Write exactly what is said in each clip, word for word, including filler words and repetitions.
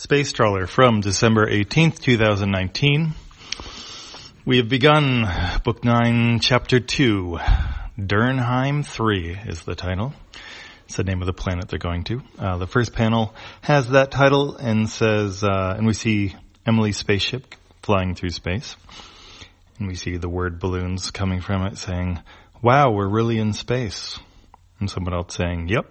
Space Trawler from December eighteenth, twenty nineteen. We have begun Book nine, Chapter two. Durnheim three is the title. It's the name of the planet they're going to. Uh, the first panel has that title and says, uh, and we see Emily's spaceship flying through space. And we see the word balloons coming from it saying, wow, we're really in space. And someone else saying, yep.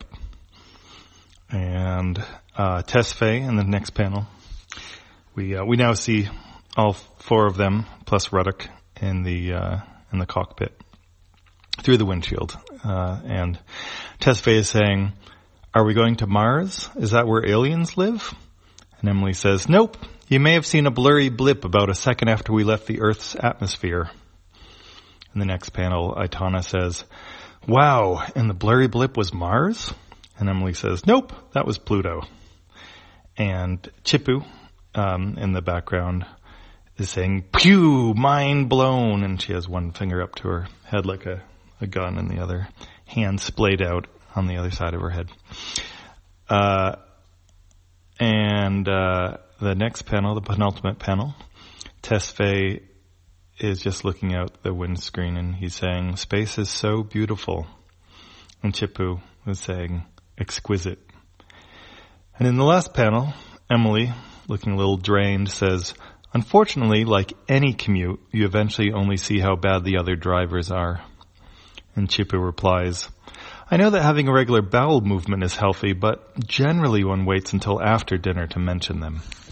And uh, Tesfaye in the next panel. We uh, we now see all four of them plus Ruddock in the uh, in the cockpit through the windshield. Uh, and Tesfaye is saying, are we going to Mars? Is that where aliens live? And Emily says, nope. You may have seen a blurry blip about a second after we left the Earth's atmosphere. In the next panel, Itana says, wow, and the blurry blip was Mars? And Emily says, nope, that was Pluto. And Chippu, um, in the background is saying, pew, mind blown. And she has one finger up to her head like a, a gun and the other hand splayed out on the other side of her head. Uh, and, uh, the next panel, the penultimate panel, Tesfaye is just looking out the windscreen and he's saying, space is so beautiful. And Chippu is saying, exquisite. And in the last panel, Emily, looking a little drained, says, unfortunately, like any commute, you eventually only see how bad the other drivers are. And Chippu replies, I know that having a regular bowel movement is healthy, but generally one waits until after dinner to mention them.